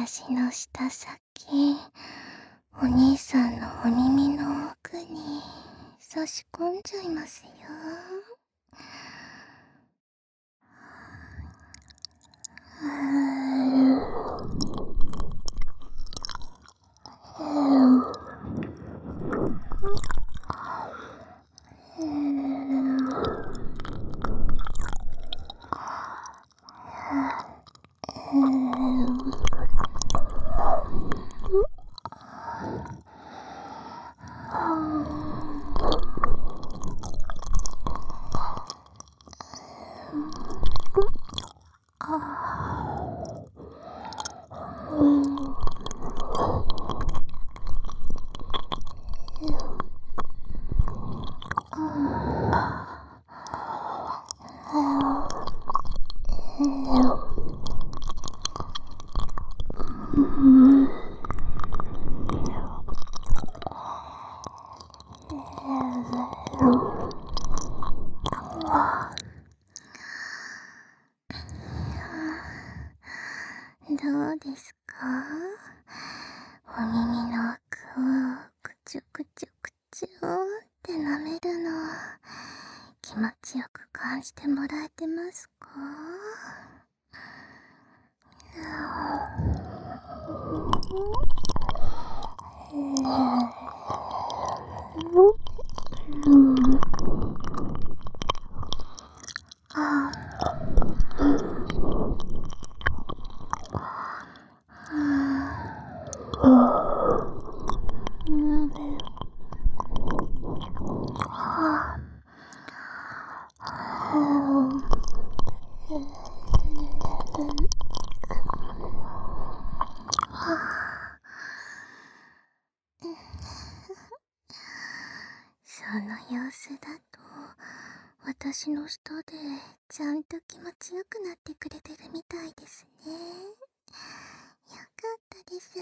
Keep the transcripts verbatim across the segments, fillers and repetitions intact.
私の舌先、お兄さんのお耳の奥に差し込んじゃいますよ。どうですか？お耳の奥をくちゅくちゅくちゅって舐めるの気持ちよく感じてもらえてますか？その様子だと、私の舌でちゃんと気持ちよくなってくれてるみたいですね。よかったです。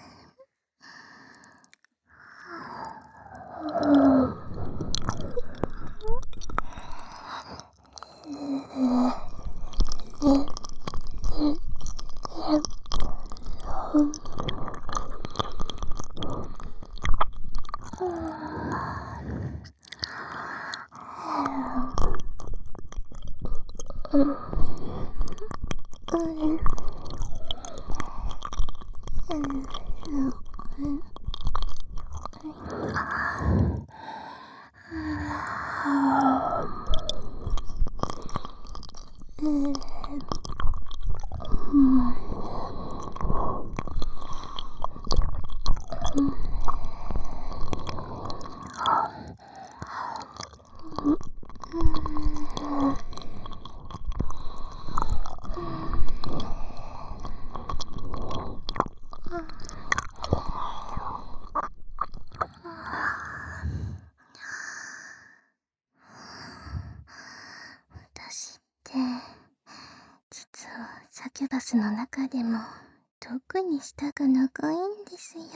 私って実はサキュバスの中でも特に舌が長いんですよ。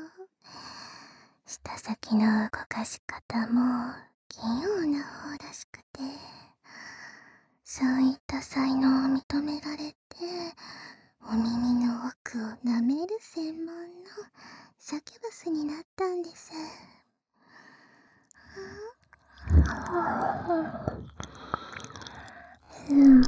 舌先の動かし方も器用な方らしくて、そういった才能を認められてお耳の奥を舐める専門のサキュバスになったんです。うん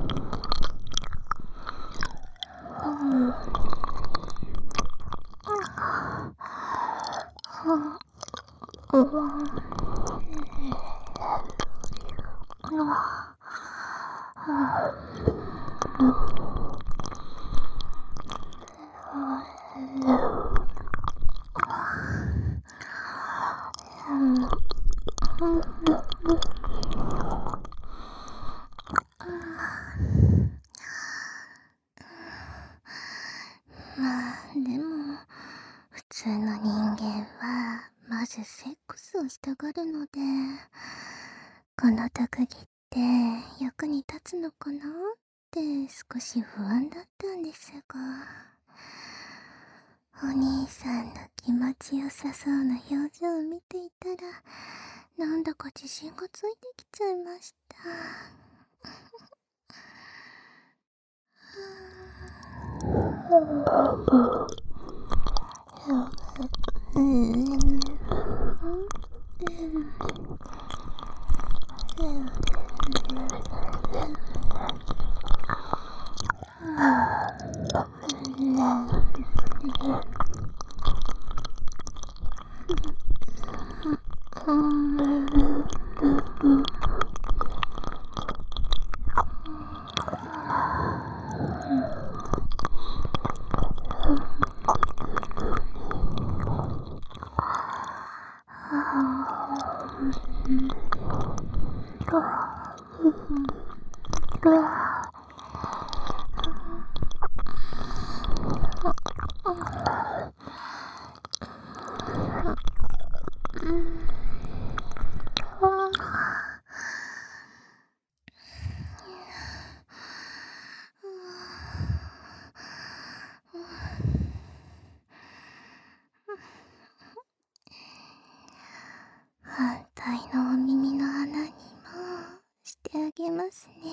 まあでも普通の人間はまずセックスをしたがるので、この特技って役に立つのかなって少し不安だったんですが、お兄さんの気持ちよさそうな表情を見ていたら、なんだか自信がついてきちゃいました。 反対のお耳の穴にもしてあげますね。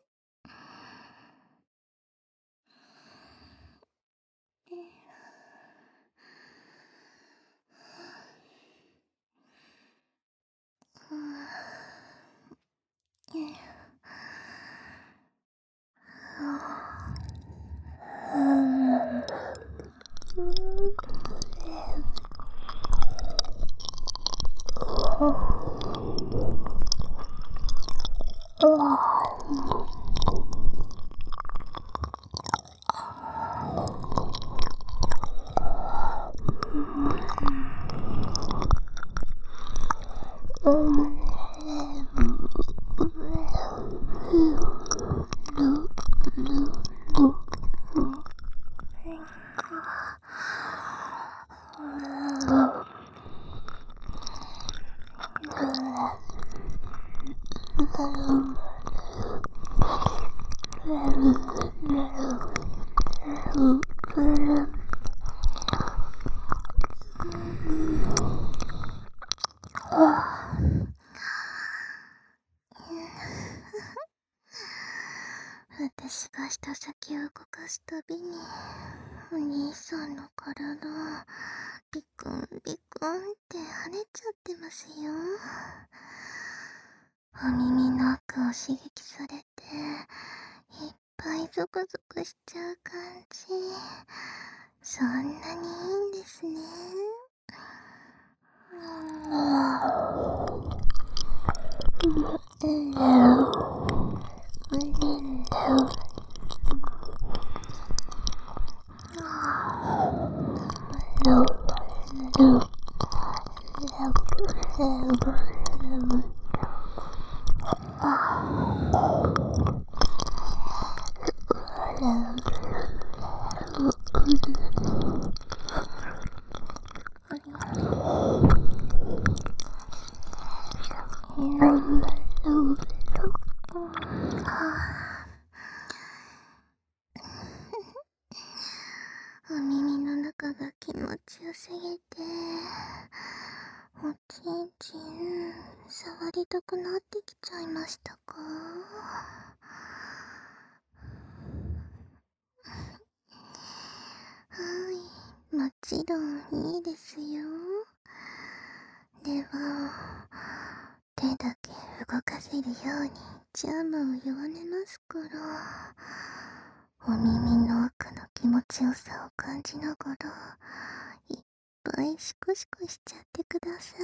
私が舌先を動かすたびにお兄さんの体ビクンビクンって跳ねちゃってますよ。お耳の奥を刺激されていっぱいゾクゾクしちゃう感じ、そんなにいいんですね。お耳の中が気持ちよすぎておちんちん触りたくなってきちゃいましたか？はい、もちろんいいですよ。では手だけ動かせるようにチャームを弱めますから、お耳の奥の気持ちよさを感じながらいっぱいシコシコしちゃってください。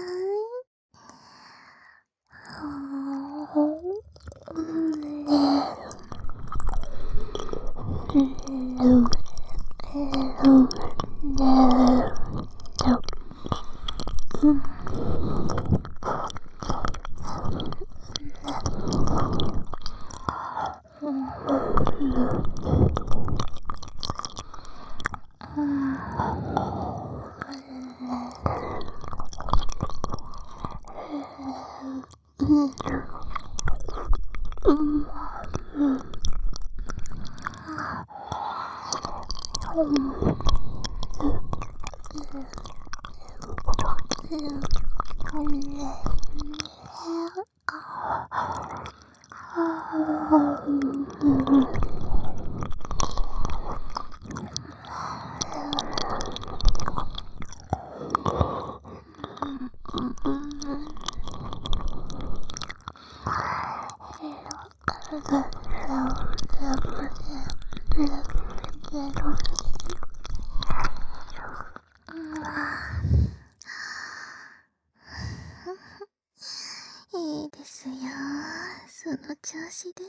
その調子です。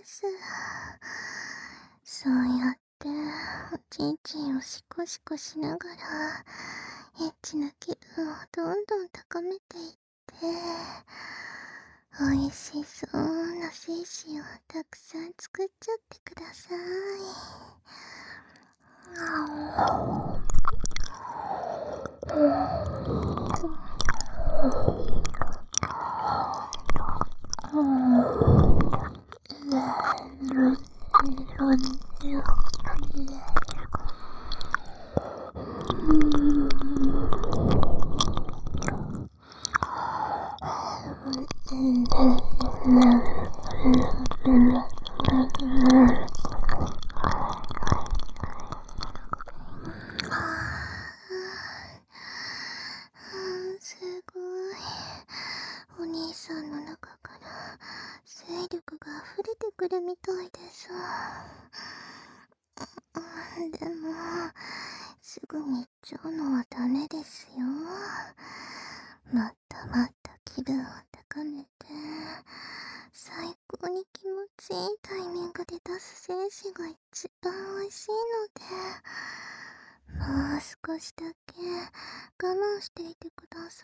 そうやっておちんちんをシコシコしながらエッチな気分をどんどん高めていって美味しそうな精子をたくさん作っちゃってください。すごい。お兄さんの中から精力が溢れてくるみたいです。でも、すぐに行っちゃうのはダメですよ。もっともっと気分を高めて、最高に気持ちいいタイミングで出す精子が一番美味しいので、もう少しだけ我慢していてくださ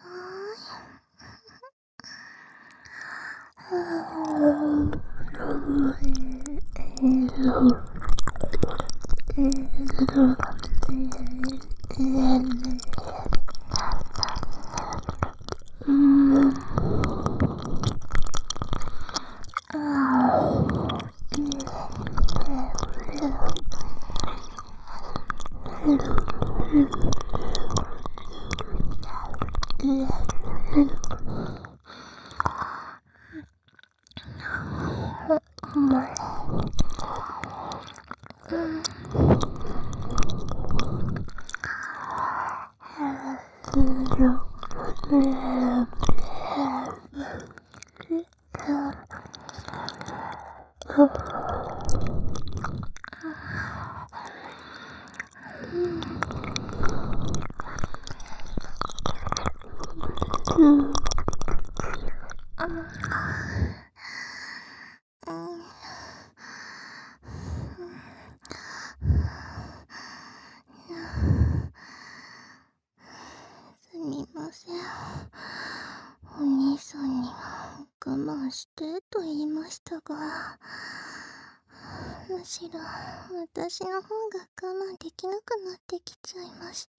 すみません。お兄さんには我慢してと言いましたが、むしろ私の方が我慢できなくなってきちゃいました。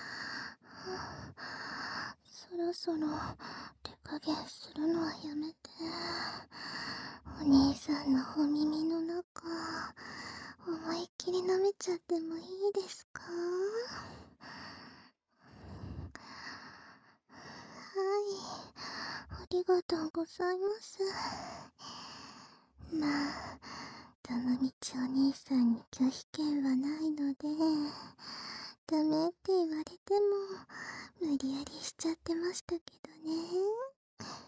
そろそろ手加減するのはやめて、お兄さんのお耳の中思いっきり舐めちゃってもいいですか？はい、ありがとうございます。まあ、どのみちお兄さんに拒否権はないので、ダメって言われても無理やりしちゃってましたけどね。